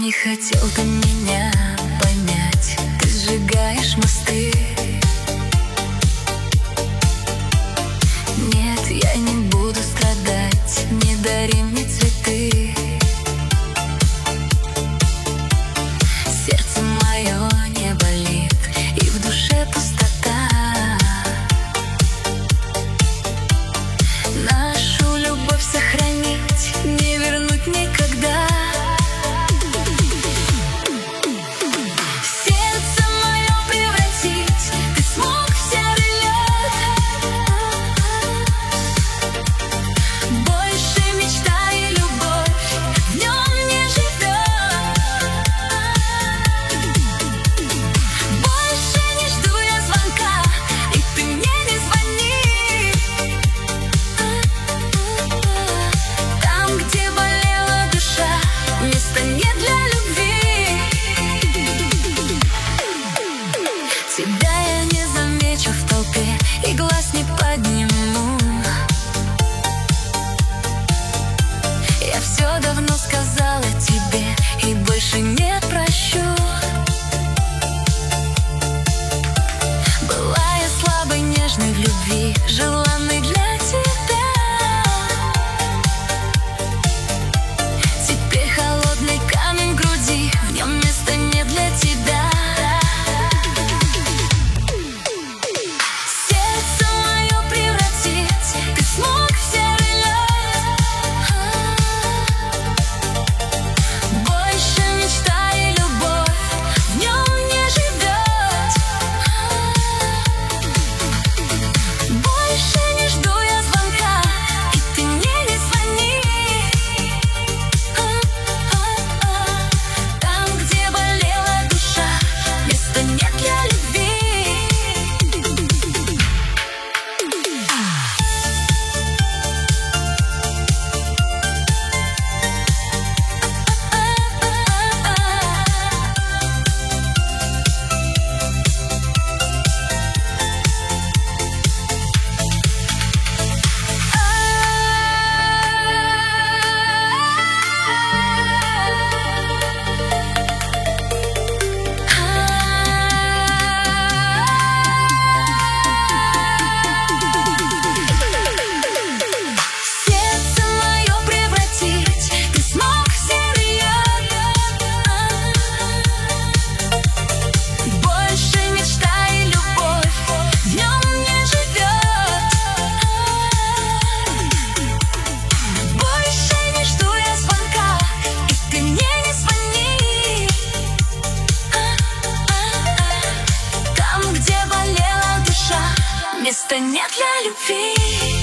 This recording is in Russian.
Не хотел ты меня понять, ты сжигаешь мосты. Нет, я не буду страдать, не дари мне цветы. Сердце мое не болит, и в душе пустота. Нашу любовь сохранить, не вернуть никогда. Сердце мое превратить, ты смог в серый лед. Больше мечта и любовь в нем не живет. Больше не жду я звонка, и ты мне не звони. Там, где болела душа, места нет для любви. Тебя я не замечу в толпе и глаз не подниму. Я все давно сказала тебе и больше не прощу. Была я слабой, нежной в любви, желанной для тебя. Теперь холодный камень в груди, в нем места нет для тебя. Сердце мое превратить, ты смог в серый лед. Больше мечта и любовь в нем не живет. Больше не жду я звонка, и ты мне не звони. Там, где болела душа, места нет для любви. Сердце мое превратить, ты смог в серый лед. Больше мечта и любовь в нем не живет. Больше не жду я звонка, и ты мне не звони. Там, где болела душа, места нет для любви.